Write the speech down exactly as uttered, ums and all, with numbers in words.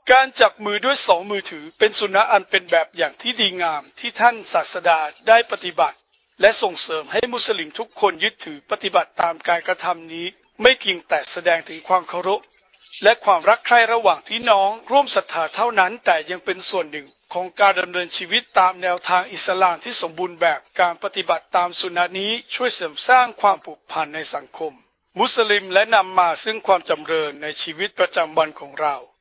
การจับมือด้วยสองมือถือเป็นสุนนะอันเป็นแบบอย่างที่ดีงามที่ท่านศาสดาได้ปฏิบัติและส่งเสริมให้มุสลิมทุกคนยึดถือปฏิบัติตามการกระทำนี้ไม่เพียงแต่แสดงถึงความเคารพและความรักใคร่ระหว่างพี่น้องร่วมศรัทธาเท่านั้นแต่ยังเป็นส่วนหนึ่งของการดำเนินชีวิตตามแนวทางอิสลามที่สมบูรณ์แบบการปฏิบัติตามสุนนะนี้ช่วยเสริมสร้างความผูกพันในสังคมมุสลิมและนำมาซึ่งความจำเริญในชีวิตประจำวันของเรา